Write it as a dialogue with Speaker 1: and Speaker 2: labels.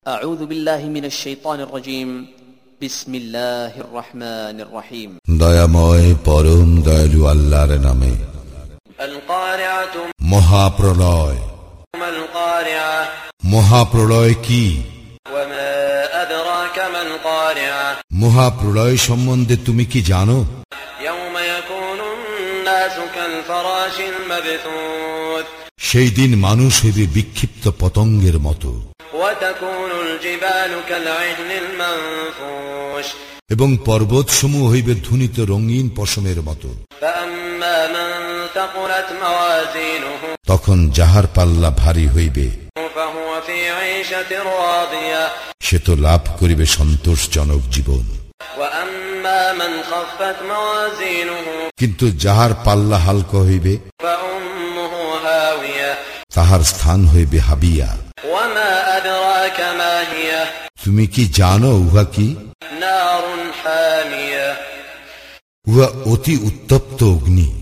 Speaker 1: أعوذ بالله من الشيطان الرجيم بسم الله الرحمن الرحيم
Speaker 2: দয়াময় পরম দয়ালু আল্লাহর নামে।
Speaker 1: القارعة
Speaker 2: মহাপ্রলয়।
Speaker 1: ما القارعة
Speaker 2: মহাপ্রলয় কি?
Speaker 1: وما أدراك ما القارعة
Speaker 2: মহাপ্রলয় সম্বন্ধে তুমি কি জানো?
Speaker 1: يوم يكون الناس كالفراش المبثوث
Speaker 2: সেই দিন মানুষ হইবে বিক্ষিপ্ত পতঙ্গের মতো,
Speaker 1: وتكون الجبال كالعهن المنفوش
Speaker 2: এবং পর্বতসমূহ হইবে ধুনিত রঙিন পশমের মতো।
Speaker 1: فأما من ثقلت موازينه
Speaker 2: তখন যাহার পাল্লা ভারী হইবে
Speaker 1: فهو في عيشة راضية
Speaker 2: সে তো লাভ করিবে সন্তোষজনক জীবন।
Speaker 1: وأما من خفت موازينه
Speaker 2: কিন্তু যাহার পাল্লা হালকা হইবে
Speaker 1: فأمه هاوية
Speaker 2: তাহার স্থান হইবে হাবিয়া।
Speaker 1: وما أدراك ما هي
Speaker 2: তুমি কি জানো উহা কি?
Speaker 1: نار حامية
Speaker 2: উহা অতি উত্তপ্ত অগ্নি।